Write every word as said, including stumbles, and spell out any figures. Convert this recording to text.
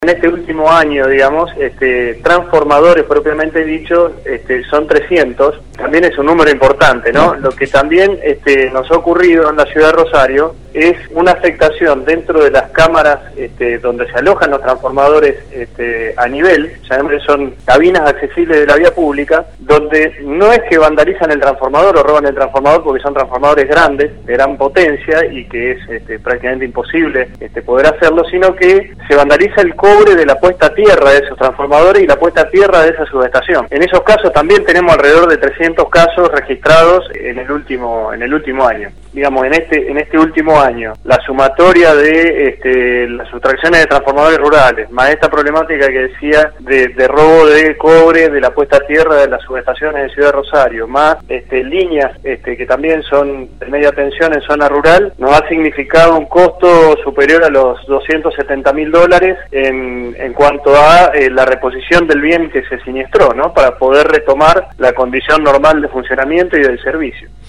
En este último año, digamos, este, transformadores propiamente dicho, este, son trescientos, también es un número importante, ¿no? Lo que también este, nos ha ocurrido en la ciudad de Rosario es una afectación dentro de las cámaras este, donde se alojan los transformadores este, a nivel, ya son cabinas accesibles de la vía pública, donde no es que vandalizan el transformador o roban el transformador porque son transformadores grandes, de gran potencia y que es este, prácticamente imposible este, poder hacerlo, sino que se vandaliza el cobre de la puesta a tierra de esos transformadores y la puesta a tierra de esa subestación. En esos casos también tenemos alrededor de trescientos casos registrados en el último en el último año. Digamos, en este en este último año, la sumatoria de este, las sustracciones de transformadores rurales, más esta problemática que decía de, de robo de cobre, de la puesta a tierra de las subestaciones de Ciudad de Rosario, más este, líneas este, que también son de media tensión en zona rural, nos ha significado un costo superior a los doscientos setenta mil dólares en, en cuanto a eh, la reposición del bien que se siniestró, ¿no? Para poder retomar la condición normal de funcionamiento y del servicio.